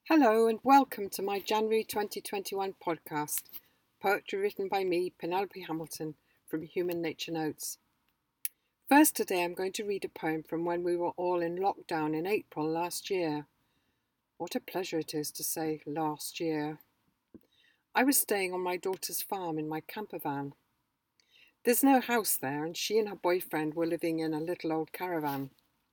Hello and welcome to my January 2021 podcast, poetry written by me, Penelope Hamilton, from Human Nature Notes. First today I'm going to read a poem from when we were all in lockdown in April last year. What a pleasure it is to say last year. I was staying on my daughter's farm in my camper van. There's no house there and she and her boyfriend were living in a little old caravan.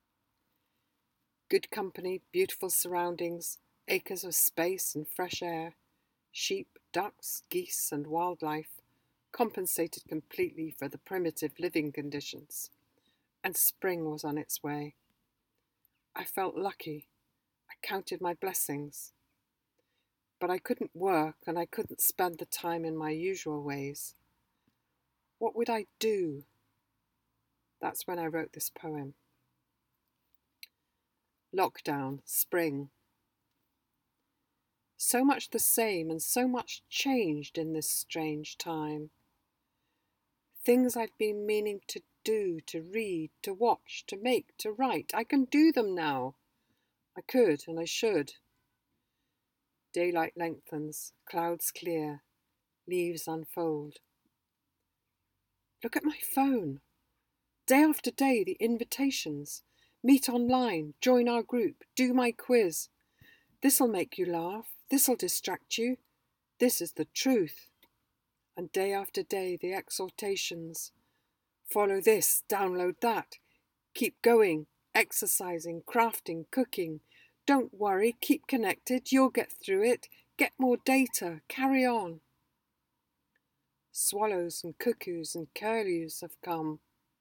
Good company, beautiful surroundings, acres of space and fresh air, sheep, ducks, geese and wildlife compensated completely for the primitive living conditions, and spring was on its way. I felt lucky. I counted my blessings. But I couldn't work and I couldn't spend the time in my usual ways. What would I do? That's when I wrote this poem. Lockdown, spring. So much the same and so much changed in this strange time. Things I've been meaning to do, to read, to watch, to make, to write, I can do them now. I could and I should. Daylight lengthens, clouds clear, leaves unfold. Look at my phone. Day after day, the invitations. Meet online, join our group, do my quiz. This'll make you laugh, this'll distract you. This is the truth. And day after day, the exhortations. Follow this, download that. Keep going, exercising, crafting, cooking. Don't worry, keep connected, you'll get through it. Get more data, carry on. Swallows and cuckoos and curlews have come.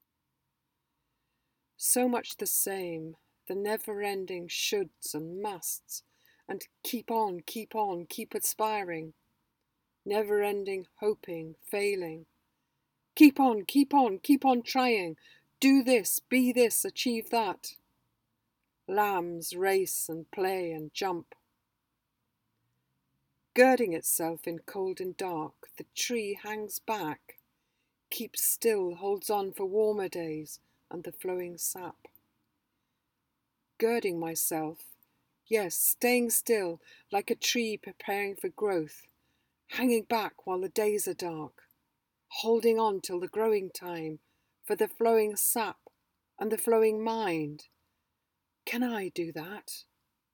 So much the same, the never-ending shoulds and musts, and keep on, keep aspiring. Never-ending hoping, failing. Keep on trying. Do this, be this, achieve that. Lambs race and play and jump. Girding itself in cold and dark, the tree hangs back, keeps still, holds on for warmer days and the flowing sap. Girding myself, yes, staying still, like a tree preparing for growth, hanging back while the days are dark, holding on till the growing time, for the flowing sap and the flowing mind. Can I do that?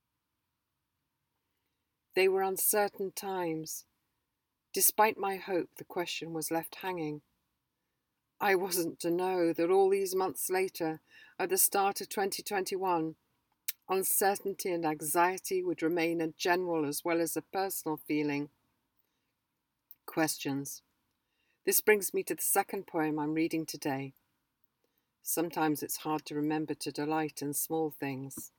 They were uncertain times. Despite my hope, the question was left hanging. I wasn't to know that all these months later, at the start of 2021, uncertainty and anxiety would remain a general as well as a personal feeling. Questions. This brings me to the second poem I'm reading today. Sometimes it's hard to remember to delight in small things.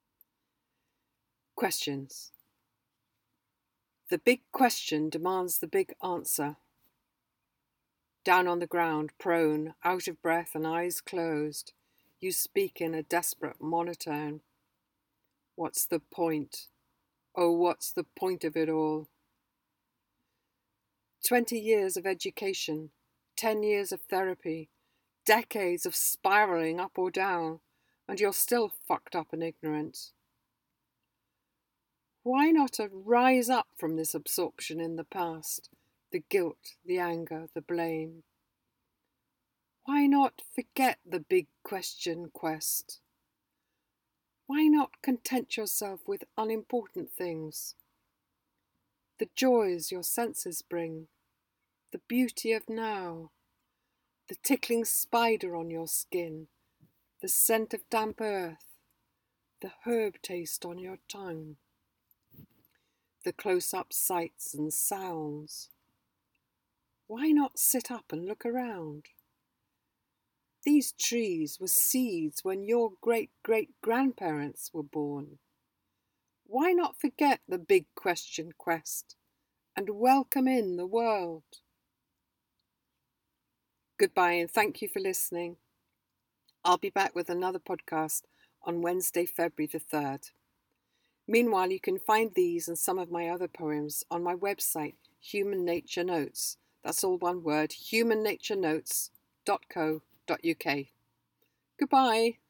Questions. The big question demands the big answer. Down on the ground, prone, out of breath and eyes closed, you speak in a desperate monotone. What's the point? Oh, what's the point of it all? 20 years of education, 10 years of therapy, decades of spiralling up or down, and you're still fucked up and ignorant. Why not rise up from this absorption in the past, the guilt, the anger, the blame? Why not forget the big question quest? Why not content yourself with unimportant things? The joys your senses bring, the beauty of now, the tickling spider on your skin, the scent of damp earth, the herb taste on your tongue, the close-up sights and sounds. Why not sit up and look around? These trees were seeds when your great-great-grandparents were born. Why not forget the big question quest and welcome in the world? Goodbye and thank you for listening. I'll be back with another podcast on Wednesday, February the 3rd. Meanwhile, you can find these and some of my other poems on my website, Human Nature Notes. That's all one word, humannaturenotes.co.uk. Goodbye.